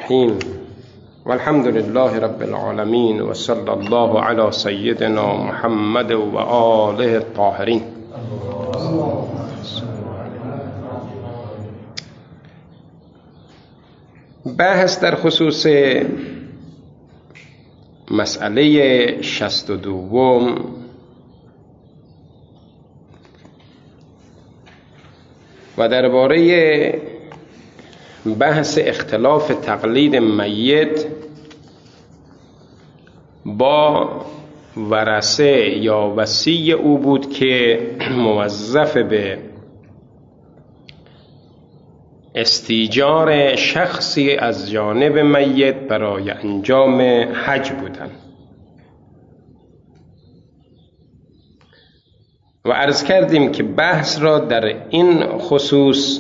الرحیم والحمد لله رب العالمین و صلی الله علی سیدنا محمد و آله الطاهرین. بحث در خصوص مسئله 62 و درباره بحث اختلاف تقلید میت با ورثه یا وصی او بود که موظف به استیجار شخصی از جانب میت برای انجام حج بودند. و عرض کردیم که بحث را در این خصوص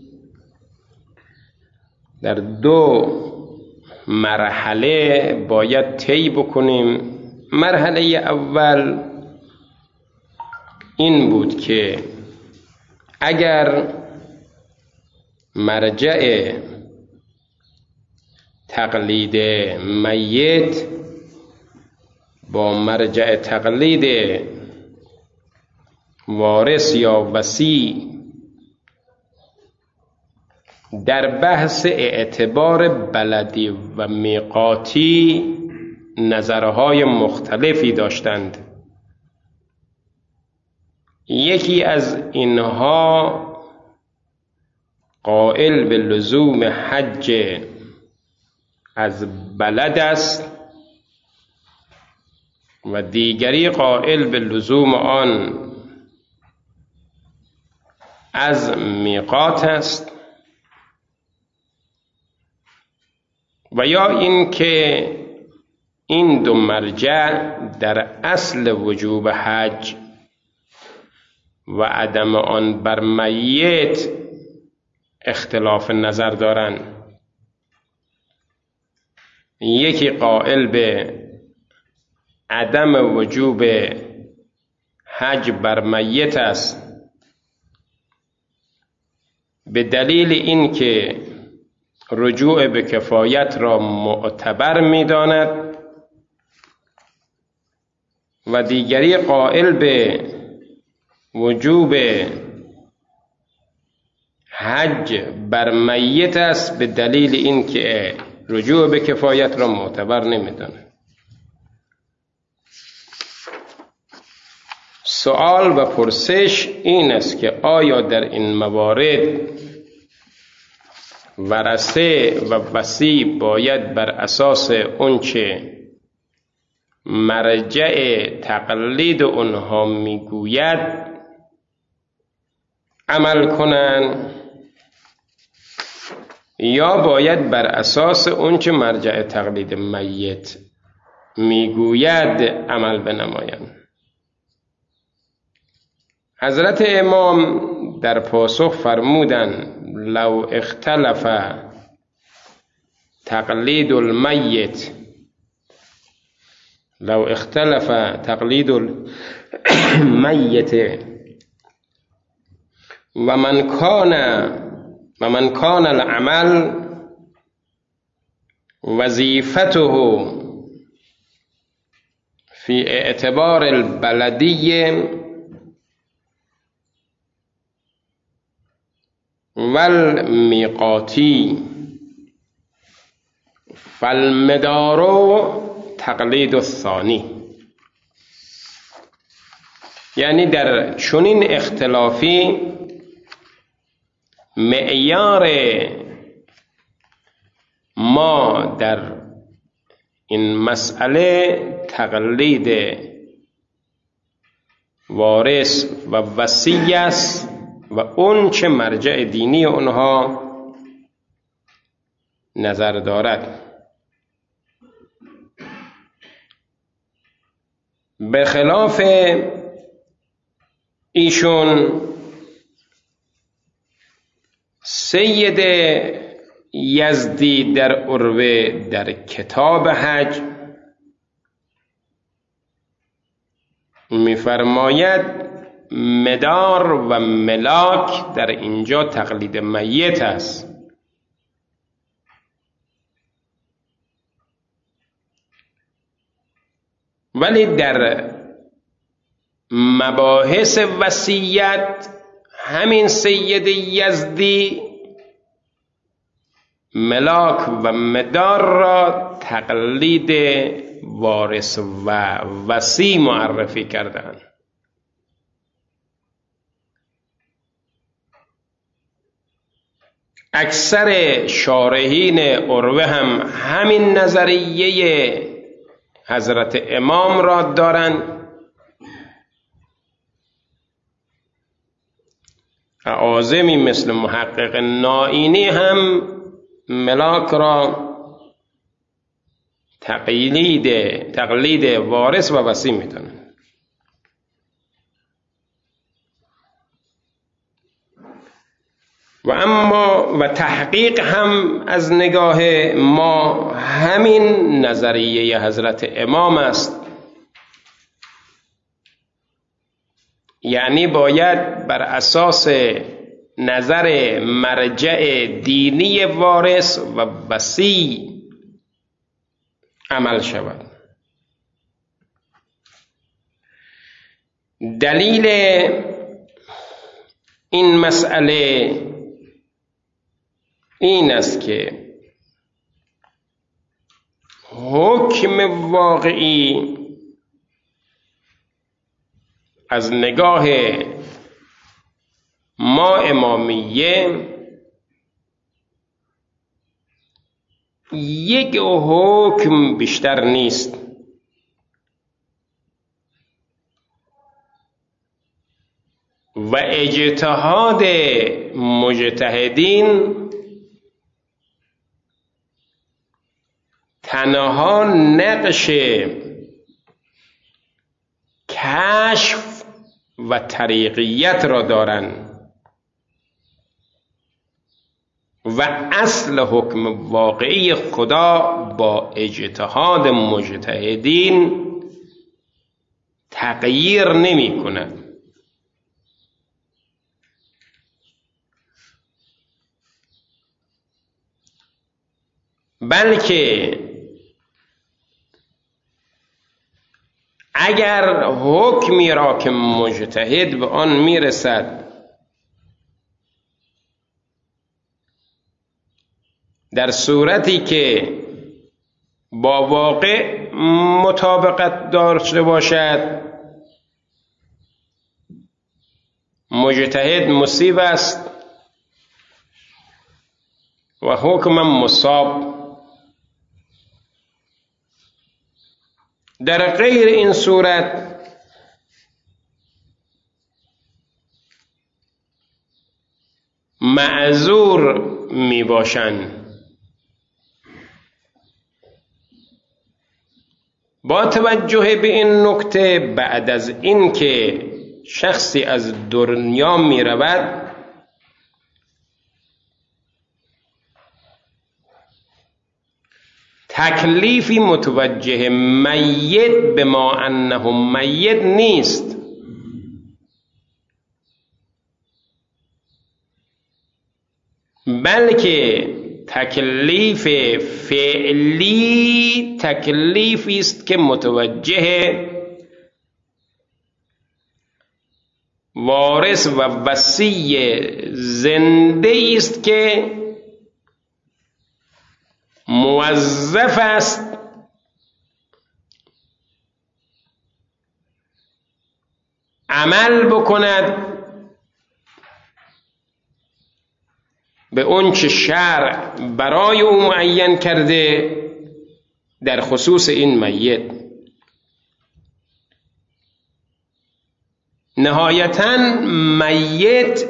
در 2 مرحله باید طی بکنیم. مرحله اول این بود که اگر مرجع تقلید میت با مرجع تقلید وارث یا وصی در بحث اعتبار بلدی و میقاتی نظرهای مختلفی داشتند. یکی از اینها قائل به لزوم حج از بلد است و دیگری قائل به لزوم آن از میقات است، و یا این که این 2 مرجع در اصل وجوب حج و عدم آن بر میت اختلاف نظر دارند. یکی قائل به عدم وجوب حج بر میت است به دلیل این که رجوع به کفایت را معتبر می‌داند، و دیگری قائل به وجوب حج بر میت است به دلیل این که رجوع به کفایت را معتبر نمی‌داند. سوال و پرسش این است که آیا در این موارد ورثه و وصی باید بر اساس اونچه مرجع تقلید اونها میگوید عمل کنند، یا باید بر اساس اونچه مرجع تقلید میت میگوید عمل بنمایند؟ حضرت امام در پاسخ فرمودند لو اختلف تقلید المیت و من کان العمل وظیفته فی اعتبار البلدی والمیقاتی فالمدار تقلید الثانی. یعنی در چنین اختلافی معیار ما در این مسئله تقلید وارث و وصی است و اون چه مرجع دینی اونها نظر دارد. به خلاف ایشون سید یزدی در عروه در کتاب حج می‌فرماید مدار و ملاک در اینجا تقلید میت است ولی در مباحث وصیت همین سید یزدی ملاک و مدار را تقلید وارث و وصی معرفی کردند. اکثر شارحین عروه هم همین نظریه حضرت امام را دارند. اعاظمی مثل محقق نائینی هم ملاک را تقلید وارث و وصی می‌دانند. و تحقیق هم از نگاه ما همین نظریه حضرت امام است. یعنی باید بر اساس نظر مرجع دینی وارث و وصی عمل شود. دلیل این مسئله این است که حکم واقعی از نگاه ما امامیه یک حکم بیشتر نیست. و اجتهاد مجتهدین تنها نقش کشف و طریقیت را دارند و اصل حکم واقعی خدا با اجتهاد مجتهدین تغییر نمی کند. بلکه اگر حکمی را که مجتهد به آن میرسد در صورتی که با واقع مطابقت داشته باشد، مجتهد مصیب است و حکم مصاب. در غیر این صورت معذور می باشند. با توجه به این نکته، بعد از این که شخصی از دنیا می رود تکلیفی متوجه میت به ما انه میت نیست، بلکه تکلیف فعلی تکلیفی است که متوجه وارث و وصی زنده است که موظف است عمل بکند به اون چه شرع برای او معین کرده در خصوص این میت. نهایتاً میت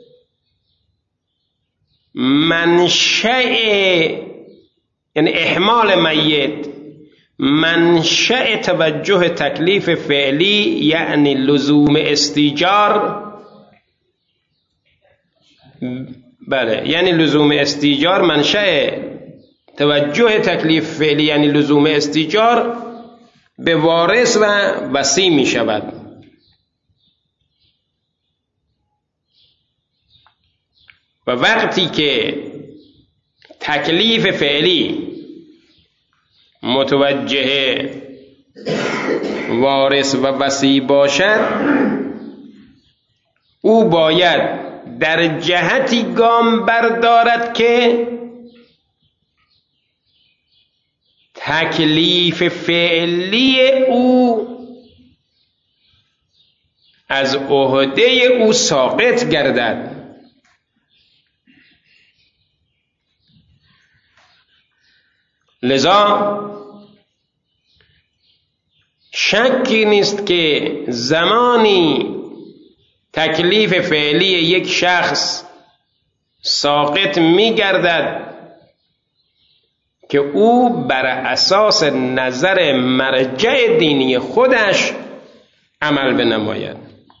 منشأ، یعنی احمال میت منشأ توجه تکلیف فعلی، یعنی لزوم استیجار، بله، یعنی لزوم استیجار منشأ توجه تکلیف فعلی یعنی لزوم استیجار به وارث و وصی می شود. و وقتی که تکلیف فعلی متوجه وارث و وصی باشد، او باید در جهتی گام بردارد که تکلیف فعلی او از عهده او ساقط گردد. لذا شکی نیست که زمانی تکلیف فعلی یک شخص ساقط می گردد که او بر اساس نظر مرجع دینی خودش عمل بنماید.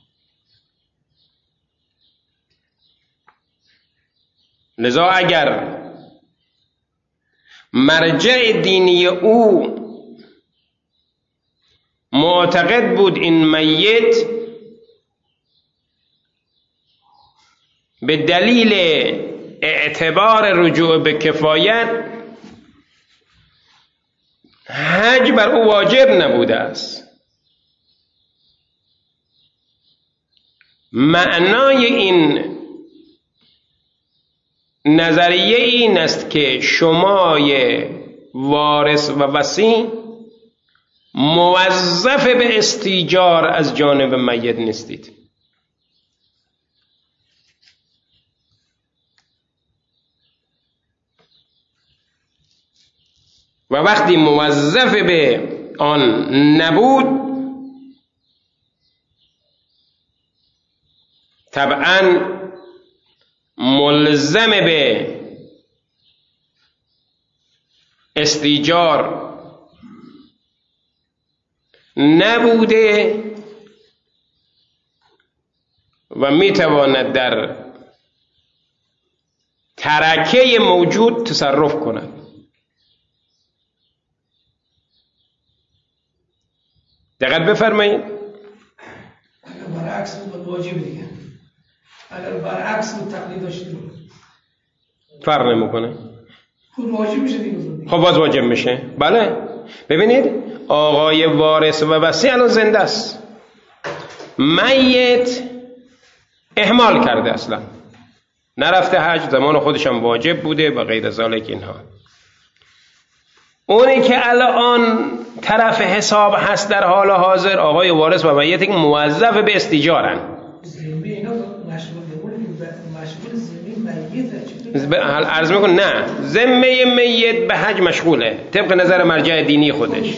لذا اگر مرجع دینی او معتقد بود این میت به دلیل اعتبار رجوع به کفایت حج بر او واجب نبوده است، معنای این نظریه این است که شمای وارث و وصی موظف به استیجار از جانب میت نیستید. و وقتی موظف به آن نبود، طبعاً ملزم به استیجار نبوده و میتواند در ترکه موجود تصرف کند. دقت بفرمایید. اگر برعکس بود واجب دیگه، اگر برعکس بود تقلید داشت فرق نمیکنه، خود واجب میشه دیگه. خب باز واجب میشه. بله ببینید آقای وارث و وصی الان زنده است، میت اهمال کرده، اصلا نرفته حج، زمان خودش هم واجب بوده و غیر ذالک اینها. اونی که الان طرف حساب هست در حال حاضر آقای وارث و میت که موظف به استیجارن. ذمه اینا مشغول ذمه میت عرض میکن نه، ذمه میت به حج مشغوله طبق نظر مرجع دینی خودش.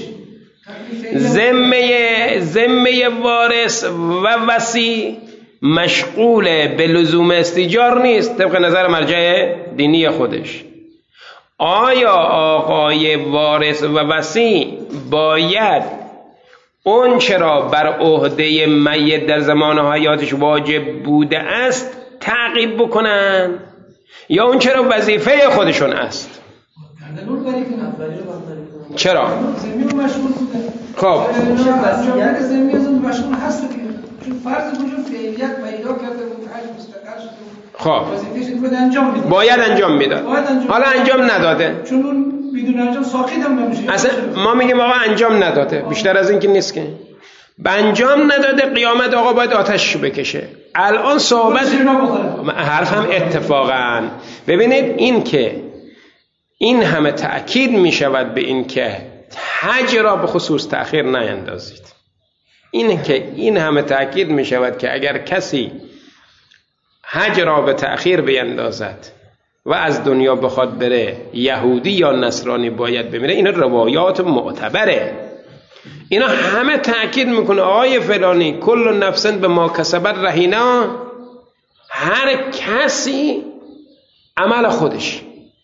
ذمه وارث و وصی مشغول به لزوم استیجار نیست طبق نظر مرجع دینی خودش. آیا آقای وارث و وصی باید اون چرا بر عهده میت در زمان حیاتش واجب بوده است تعقیب بکنن یا اون چرا وظیفه خودشون است؟ چرا؟ خب خب باید انجام میداد، حالا انجام نداده، چون اون بدون انجام ساقط هم نمیشه. اصلا ما میگیم آقا انجام نداده، بیشتر از این که نیست که انجام نداده، قیامت آقا باید آتش بکشه. الان صحبت حرف هم اتفاقا ببینید این که این همه تأکید میشود به این که حج را به خصوص تأخیر نیندازید، این که این همه تأکید میشود که اگر کسی حج را به تأخیر بیندازد و از دنیا بخواد بره، یهودی یا نصرانی باید بمیره، این روایات معتبره. اینا همه تأکید میکنه آقای فلانی کل نفس به ما کسبت رهینا، هر کسی عمل خودش.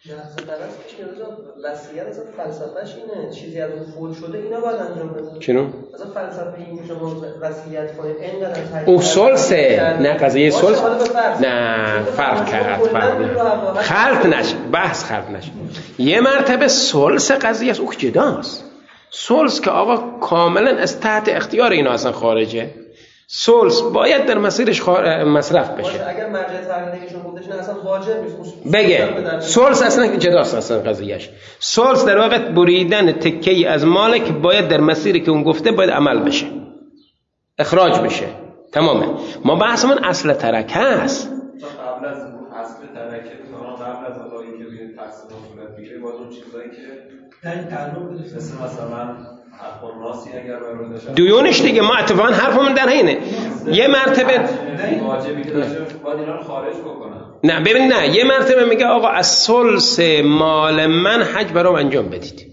وصیت از فلسفه‌اش اینه، چیزی از اون فوت شده اینا باید انجام بدن. چونو؟ از فلسفه این که شما وصیت کنید اینقدر او سلسه نه قضیه سلس نه فرق کرد، خلط نشه، بحث خلط نشه. یه مرتبه سلس قضیه است، او جداست. سلس که آقا کاملا از تحت اختیار اینا اصلا خارجه. سلس باید در مسیرش مصرف بشه. اگر مرجع تحلیلیشون خودش نه اصلا واجب نیست بگه سلس اصلا جداست اصلا قضیهش. سلس در واقع بریدن تکه‌ای از ماله که باید در مسیری که اون گفته باید عمل بشه، اخراج بشه، تمامه. ما بحثمون اصل ترکه است. قبل از اصل ترکه قبل از آقایی که بیاد تقسیم صورت بگیره باید اون چیزایی که در تعلق بده مثلا حق و راسی اگر برای داشته دیونش دیگه ما اتفاقا حرفمون در اینه یه مرتبه واجبی که داشته باید اینا رو خارج بکنن. نه ببین، نه یه مرتبه میگه آقا از سلس مال من حج برام انجام بدید.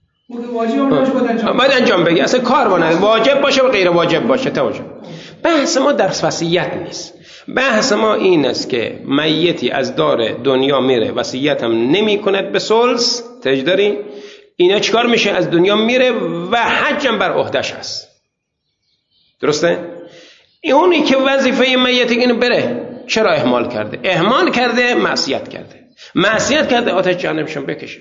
باید انجام بگی، اصلا کار با نداره، واجب باشه و غیر واجب باشه. توجه، بحث ما در وصیت نیست. بحث ما این است که میتی از دار دنیا میره، وصیت هم نمی کند به سلس، تجداری اینا چیکار میشه؟ از دنیا میره و حج هم بر عهده‌اش هست. درسته؟ اونی که وظیفه میت اینو بره، چرا اهمال کرده؟ اهمال کرده، معصیت کرده. معصیت کرده، آتش جهنمشون بکشه.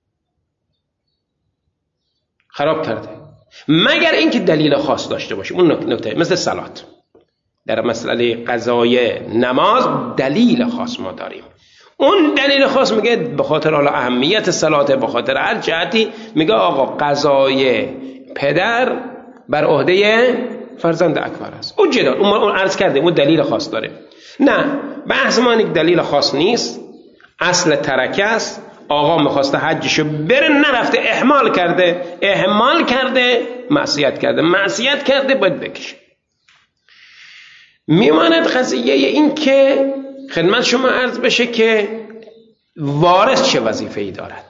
خراب کرده. مگر اینکه دلیل خاص داشته باشه. اون نکته مثل صلات. در مسئله قضای نماز دلیل خاص ما داریم. اون دلیل خاص میگه به خاطر حالا اهمیت صلات، به خاطر هر جهتی، میگه آقا قضای پدر بر عهده فرزند اکبر است. اون جدال اون عرض کرده اون دلیل خاص داره. نه، بحث ما یک دلیل خاص نیست، اصل ترکه است. آقا میخواسته حجشو بره، نرفته، اهمال کرده، معصیت کرده، باید بکشه. میماند قضیه این که خدمت شما عرض بشه که وارث چه وظیفه‌ای دارد.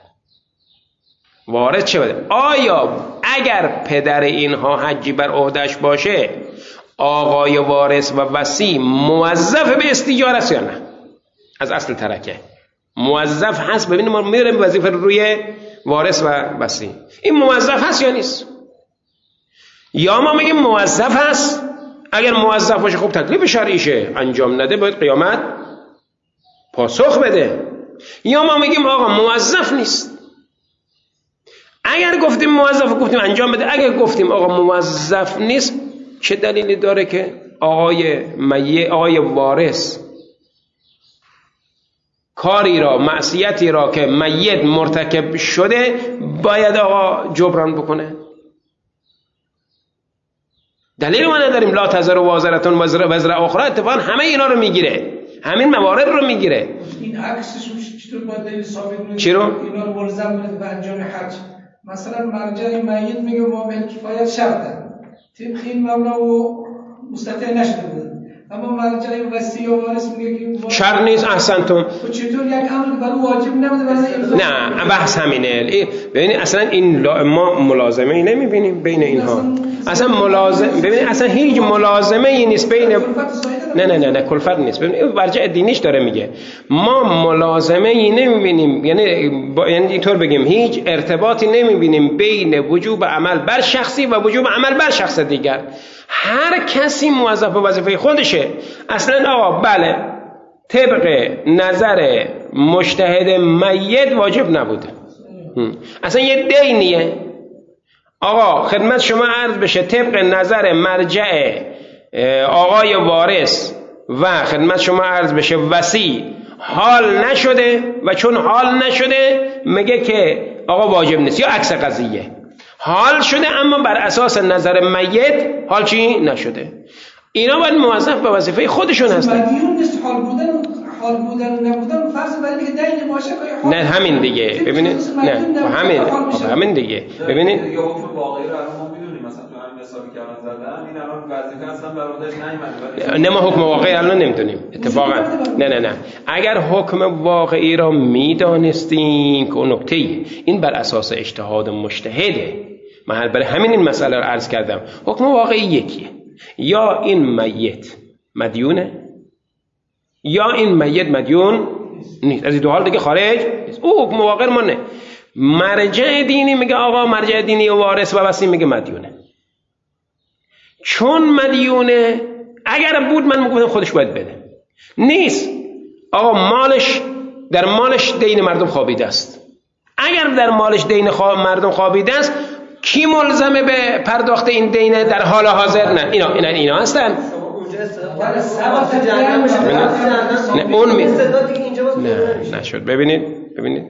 آیا اگر پدر اینها حجی بر عهده‌اش باشه، آقای وارث و وصی موظف به استیجار است یا نه؟ از اصل ترکه موظف هست. ببینیم ما میریم وظیفه روی وارث و وصی، این موظف هست یا نیست؟ یا ما میگیم موظف هست. اگر موظف باشه خب تکلیف شرعیشه، انجام نده باید قیامت پاسخ بده. یا ما میگیم آقا موظف نیست. اگر گفتیم موظف، گفتیم انجام بده. اگر گفتیم آقا موظف نیست، چه دلیلی داره که آقای وارث کاری را، معصیتی را که میت مرتکب شده باید آقا جبران بکنه؟ دلیل ما نداریم. لا تزر وازرتون وزر اخرى اتفاقا همه اینا رو میگیره، همین موارد رو میگیره. این عکسش چطور باید دلیل ثابت کنه؟ چی رو؟ اینا رو ملزم کنه به انجام حج. مثلا مرجع میت میگه واقع کفایت شرطه، طبق این مبنا و مستطیع نشده بود. اما مرجع وصی و وارث میگه که شرط نیست. احسنتم. چطور یک امر برای واجب نمیده برای الزام؟ نه، بحث همینه. ببینید اصلا این ما ملازمه ای نمیبینیم بین اینها. اصلا ببینید اصلا هیچ ملازمه ای نیست بین. نه کلفت نیست. ببینید مرجع دینیش داره میگه ما ملازمه ای نمیبینیم، یعنی اینطور بگیم هیچ ارتباطی نمیبینیم بین وجوب عمل بر شخصی و وجوب عمل بر شخص دیگر. هر کسی موظف به وظیفه خودشه. اصلا آقا بله، طبق نظر مجتهد میت واجب نبوده. اصلا یه دینیه. آقا خدمت شما عرض بشه طبق نظر مرجع آقای وارث و خدمت شما عرض بشه وصی حال نشده، و چون حال نشده میگه که آقا واجب نیست. یا عکس قضیه، حال شده اما بر اساس نظر میت حال چی نشده. اینا باید موظف به وظیفه خودشون هستن. مدیون نیست. حال بودن و نبودن فرض بر اینکه دین باشه که نه همین دیگه. ببینید نه همین دیگه. ببینید دیگه حکم واقعی رو الان ما میدونیم. مثلا تو همین حسابی که الان زدن این الان وظیفه اصلا بر عهده‌اش نیامده. نه، ما حکم واقعی الان نمیدونیم اتفاقا. نه اگر حکم واقعی را میدانستیم که اون نکته این بر اساس اجتهاد مجتهده. من برای همین این مسئله رو عرض کردم. حکم واقعی یکیه. یا این میت مدیونه یا این میت مدیون نیست. از این دو حال دیگه خارج نیست. او حکم واقعی ما نه. مرجع دینی میگه آقا، مرجع دینی و وارث و وصی میگه مدیونه. چون مدیونه اگر بود من میگفتم خودش باید بده. نیست. آقا در مالش دین مردم خوابیده است. اگر در مالش دین مردم خوابیده است، کی ملزمه به پرداخت این دینه در حال حاضر؟ نه اینا هستن. اونجا نه اون استعدادی که اینجا باز نه نشد. ببینید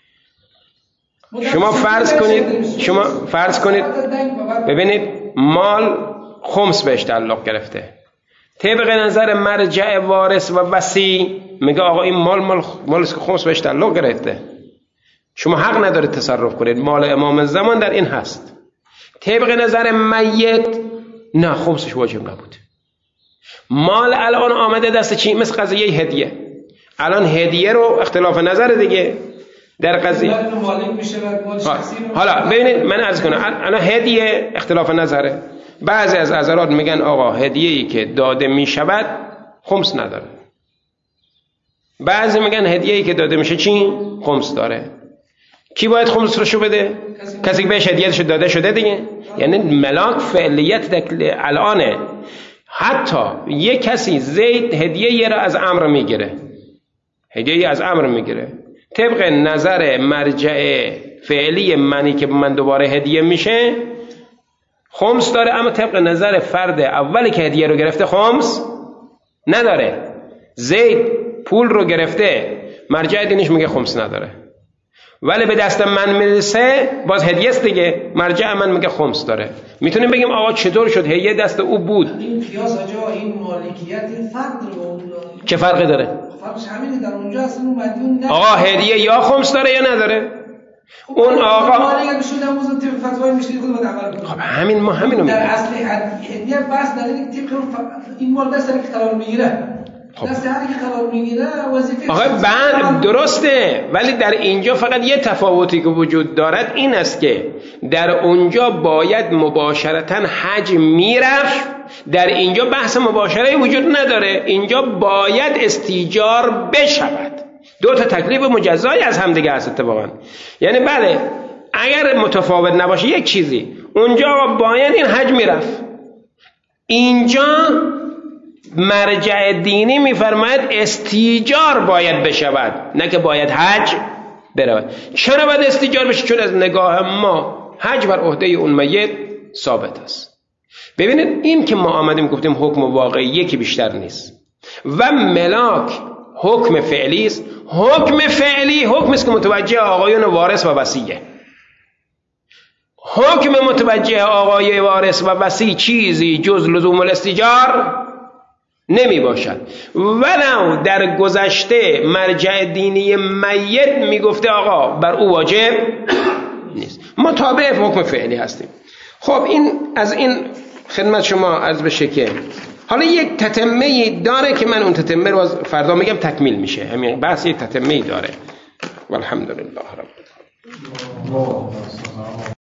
شما فرض کنید ببینید مال خمس بهش تعلق گرفته، طبق نظر مرجع وارث و وصی میگه آقا این مال خمس بهش تعلق گرفته، شما حق ندارید تصرف کنید، مال امام زمان در این هست. طبق نظر میت نه، خمسش واجب نبود. مال الان آمده دست چی؟ مثل قضیه هدیه. الان هدیه رو اختلاف نظر دیگه در قضیه. حالا ببینید من عرض کنم الان هدیه اختلاف نظره. بعضی از حضرات میگن آقا هدیه‌ای که داده میشود خمس نداره، بعضی میگن هدیه‌ای که داده میشه چی؟ خمس داره. کی باید خمس رو بده؟ کسی که بهش هدیه‌اش داده شده دیگه. یعنی ملاک فعلیت الانه. حتی یک کسی زید هدیه‌ای را از عمرو میگیره، هدیه‌ای از عمرو میگیره، طبق نظر مرجع فعلی منی که من دوباره هدیه میشه خمس داره، اما طبق نظر فرد اولی که هدیه رو گرفته خمس نداره. زید پول رو گرفته، مرجع دینش میگه خمس نداره، ولی به دست من میرسه باز هدیه است دیگه، مرجع من میگه خمس داره. میتونیم بگیم آقا چطور شد هدیه دست او بود؟ این قیاس آجا این مالکیت این فرق داره. چه فرقی داره؟ فرقش همینه، در اونجا اصلا اون مدیون نه. آقا هدیه یا خمس داره یا نداره. اون آقا مالی که شده موزه طبق فتوای میشید خود باید عمل کنه. خب همین ما همینو در اصل هدیه بس در این طبق این مال دست که قرار میگیره. دست هر کی قرار میگیره وظیفه آقا بعد درسته، ولی در اینجا فقط یه تفاوتی که وجود دارد این است که در اونجا باید مباشرتاً حج میرفت، در اینجا بحث مباشره وجود نداره، اینجا باید استیجار بشود. دو تا تکلیف مجزای از هم دیگه هست اتفاقا. یعنی بله اگر متفاوت نباشه یک چیزی، اونجا باید این حج میرفت، اینجا مرجع دینی میفرماید استیجار باید بشود، نه که باید حج برود. چرا باید استیجار بشه؟ چون از نگاه ما حج بر عهده اون میت ثابت است. ببینید این که ما آمدیم گفتیم حکم واقعی یکی بیشتر نیست و ملاک حکم فعلی است. حکم فعلی حکم است که متوجه آقایون وارث و وصیه. حکم متوجه آقای وارث و وصی چیزی جز لزوم الاستیجار نمی باشد. ولو در گذشته مرجع دینی میت می گفته آقا بر او واجب نیست، ما تابع حکم فعلی هستیم. خب این از این خدمت شما عرض بشه که حالا یک تتمه‌ای داره که من اون تتمه رو فردا میگم تکمیل میشه، همین بحث یک تتمه‌ای داره. والحمدلله رب العالمین.